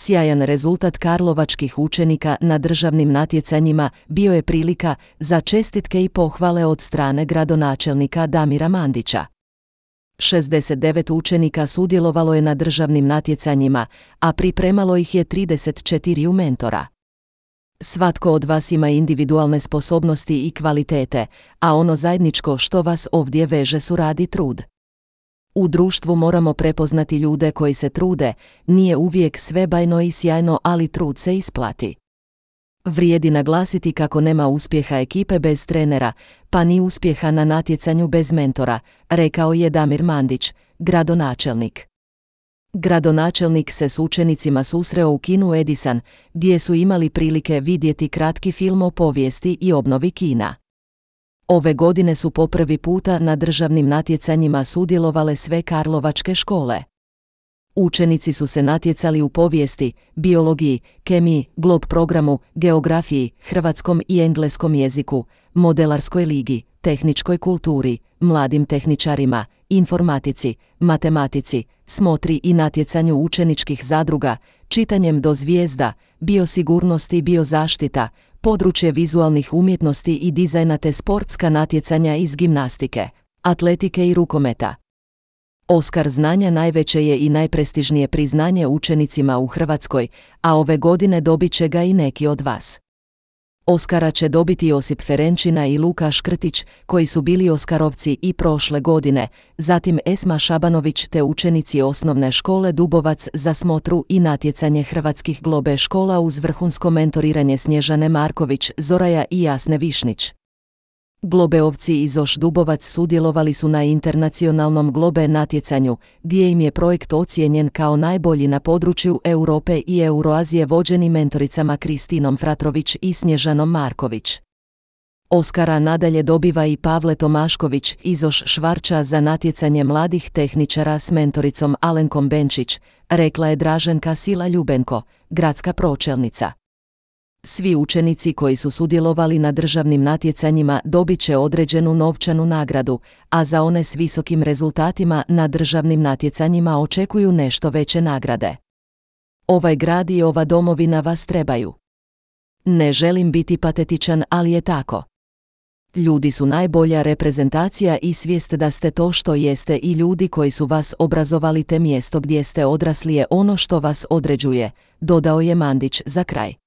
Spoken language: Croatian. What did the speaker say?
Sjajan rezultat karlovačkih učenika na državnim natjecanjima bio je prilika za čestitke i pohvale od strane gradonačelnika Damira Mandića. 69 učenika sudjelovalo je na državnim natjecanjima, a pripremalo ih je 34 mentora. Svatko od vas ima individualne sposobnosti i kvalitete, a ono zajedničko što vas ovdje veže su rad i trud. U društvu moramo prepoznati ljude koji se trude, nije uvijek sve bajno i sjajno, ali trud se isplati. Vrijedi naglasiti kako nema uspjeha ekipe bez trenera, pa ni uspjeha na natjecanju bez mentora, rekao je Damir Mandić, gradonačelnik. Gradonačelnik se s učenicima susreo u kinu Edison, gdje su imali prilike vidjeti kratki film o povijesti i obnovi kina. Ove godine su po prvi puta na državnim natjecanjima sudjelovale sve karlovačke škole. Učenici su se natjecali u povijesti, biologiji, kemiji, glob programu, geografiji, hrvatskom i engleskom jeziku, modelarskoj ligi, tehničkoj kulturi, mladim tehničarima, informatici, matematici, smotri i natjecanju učeničkih zadruga, čitanjem do zvijezda, biosigurnost i biozaštita, područje vizualnih umjetnosti i dizajna te sportska natjecanja iz gimnastike, atletike i rukometa. Oskar znanja najveće je i najprestižnije priznanje učenicima u Hrvatskoj, a ove godine dobit će ga i neki od vas. Oskara će dobiti Josip Ferenčina i Luka Škrtić, koji su bili Oskarovci i prošle godine, zatim Esma Šabanović te učenici osnovne škole Dubovac za smotru i natjecanje hrvatskih globe škola uz vrhunsko mentoriranje Snježane Marković, Zoraja i Jasne Višnić. Globeovci iz OŠ Dubovac sudjelovali su na internacionalnom globe natjecanju, gdje im je projekt ocijenjen kao najbolji na području Europe i Euroazije vođeni mentoricama Kristinom Fratrović i Snježanom Marković. Oskara nadalje dobiva i Pavle Tomašković iz OŠ Švarča za natjecanje mladih tehničara s mentoricom Alenkom Benčić, rekla je Draženka Sila Ljubenko, gradska pročelnica. Svi učenici koji su sudjelovali na državnim natjecanjima dobit će određenu novčanu nagradu, a za one s visokim rezultatima na državnim natjecanjima očekuju nešto veće nagrade. Ovaj grad i ova domovina vas trebaju. Ne želim biti patetičan, ali je tako. Ljudi su najbolja reprezentacija i svijest da ste to što jeste i ljudi koji su vas obrazovali te mjesto gdje ste odrasli je ono što vas određuje, dodao je Mandić za kraj.